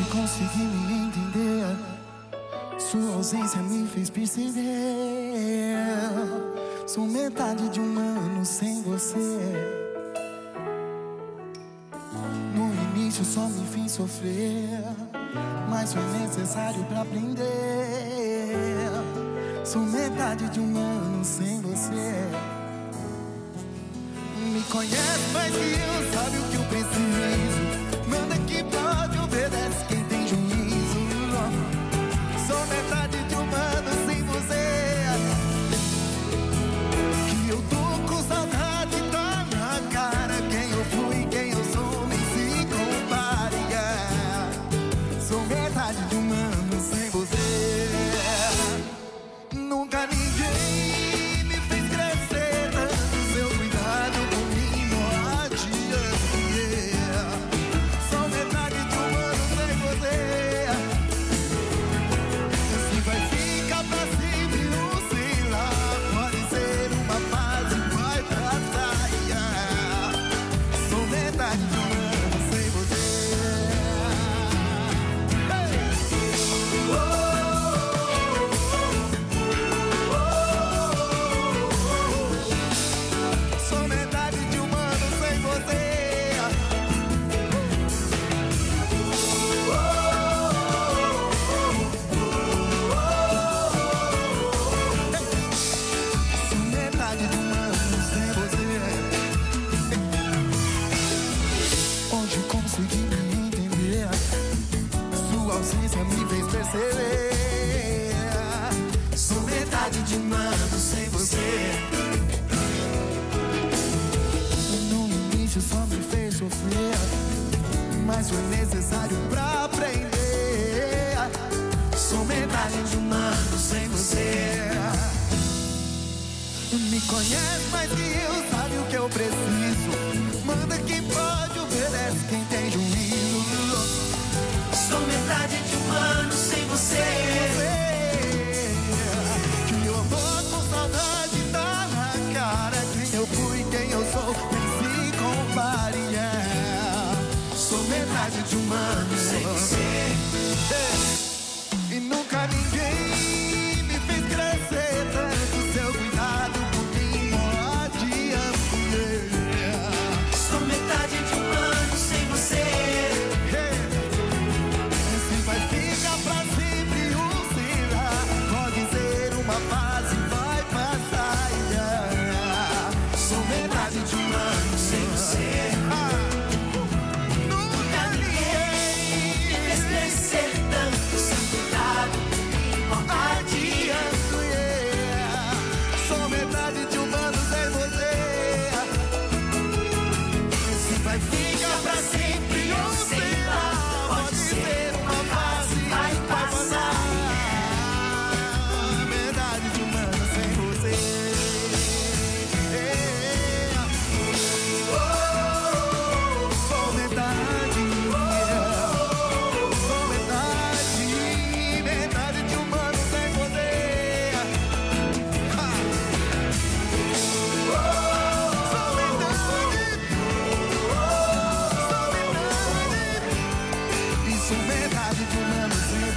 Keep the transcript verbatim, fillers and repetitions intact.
consegui me entender. Sua ausência me fez perceber. Sou metade de um ano sem você. No início só me fiz sofrer, mas foi necessário pra aprender. Sou metade de um ano sem você. Me conhece mais que eu, sabe o que eu preciso. Manda que pode, obedece quem tem juízo. Sou metade de um ano sem você. Que eu tô com saudade, tá na cara. Quem eu fui, quem eu sou, nem se compare, yeah. Sou metade de um ano sem você. Nunca ninguém me fez crescer tanto. Seu cuidado por mim não adianta, yeah. Sou metade de um ano sem você. Se vai ficar pra sempre ou sei lá, pode ser uma fase, vai passar, yeah. Sou metade de um ano sem você. Hey! Oh! Me fez perceber. Sou metade de um ano sem você. No início só me fez sofrer, mas foi necessário pra aprender. Sou metade de um ano sem você. Me conhece mais que eu, sabe o que eu preciso. Manda quem pode, obedece quem tem juízo. Sou metade de um ano sem você. Que eu amor com saudade tá na cara. Quem eu fui, quem eu sou, nem se compare, yeah. Sou metade de um ano sem você. E nunca ninguém me fez crescer tanto. Seu cuidado por mim não adianta, yeah. Sou metade de um ano sem você. Vai ficar pra sempre um sei lá, pode ser uma fase, vai passar, yeah. Sou metade de um ano sem você. Ah, nunca ninguém me fez crescer tanto. Sem cuidado comigo não adianta, yeah. Sou metade de um ano sem você. Se vai ficar pra sempre um sei lá, pode ser uma fase, vai passar. Metade de um ano sem você. Oh, sou metade, sou metade, metade de um ano sem você. Ha. Oh, sou metade, sou metade, e sou metade de um ano sem